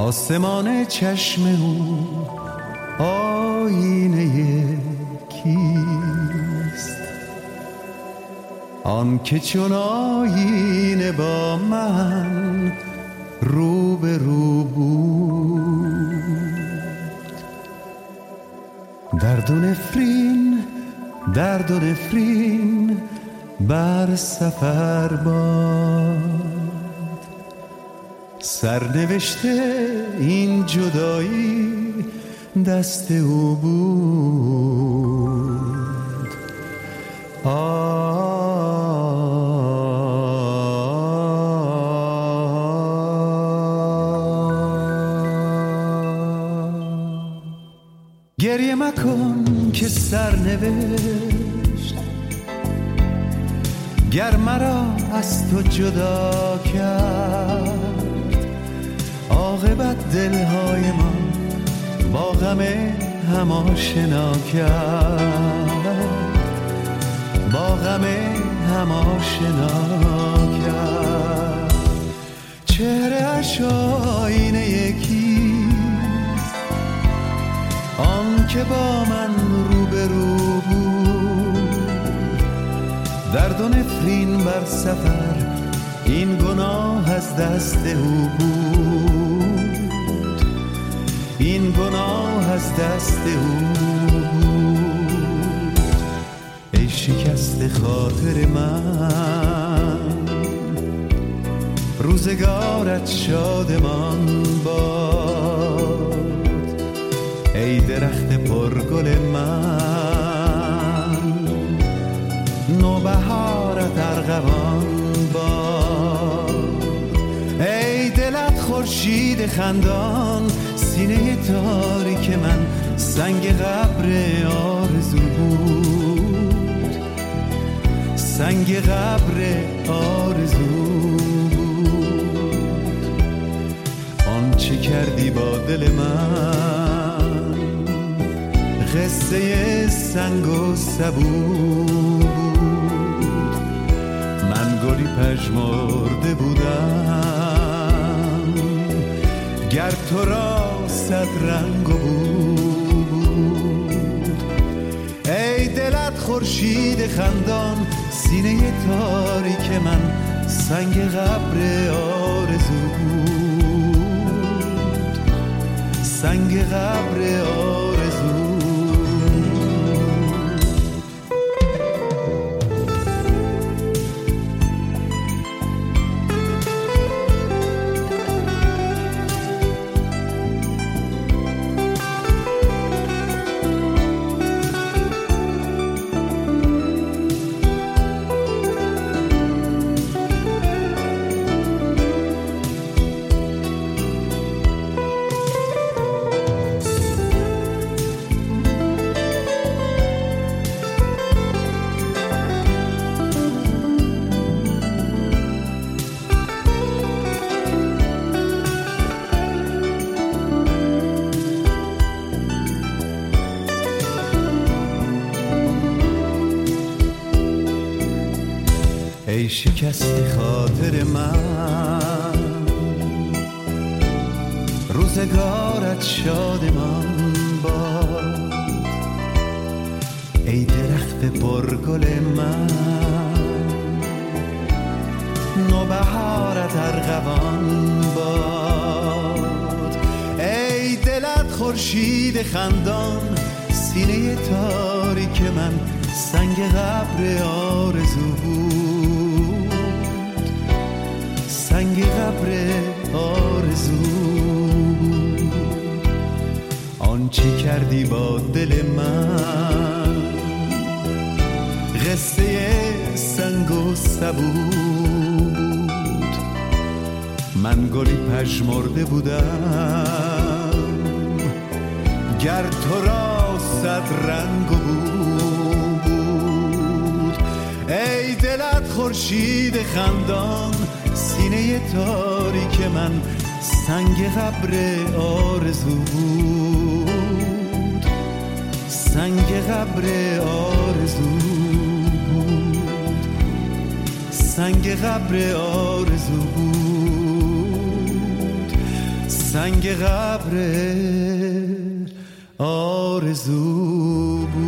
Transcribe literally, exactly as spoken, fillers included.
آسمان چشم او آینه کیست؟ آن که چون آینه با من رو به رو بود. درد و نفرین درد و نفرین بر سفر باد، سرنوشته این جدایی دست او بود. آه گریه مکن که سرنوشت گر مرا از تو جدا کرد، عاقبت دلهای ما با غم هم آشنا کرد، با غم هم آشنا کرد. چهره اش آینه یکیست، آن که با من رو به رو بود. درد و نفرین بر سفر این گناه از دست او بود، این گناه از دست او بود. ای شکست خاطر من، روزگارت شادمان باد. ای درخت پرگل من، نوبهارت ارغوان باد. ای دلت خورشید خندان، سینه تاریک من سنگ قبر آرزو بود، سنگ قبر آرزو بود. آنچه کردی با دل من قصه سنگ و سبو بود. من گلی پژمرده بودم گر تو را صد رنگ بود. ای دلت خورشید خندان، سینه تاریک من سنگ قبر آرزو بود، سنگ قبر آرزو. ای شکست خاطر من، روزگارت شادمان باد. ای درخت پرگل من، نوبهارت ارغوان باد. ای دلت خورشید خندان، سینه تاریک من سنگ قبر آرزو بود، سنگ قبر آرزو بود. آنچه کردی با دل من قصه سنگ و سبو بود. من گلی پژمرده بودم گر تو را صد رنگ بود. ای دلت خورشید خندان، سینه تاریک من سنگ قبر آرزو بود، سنگ قبر آرزو بود، سنگ قبر آرزو بود، سنگ قبر آرزو بود.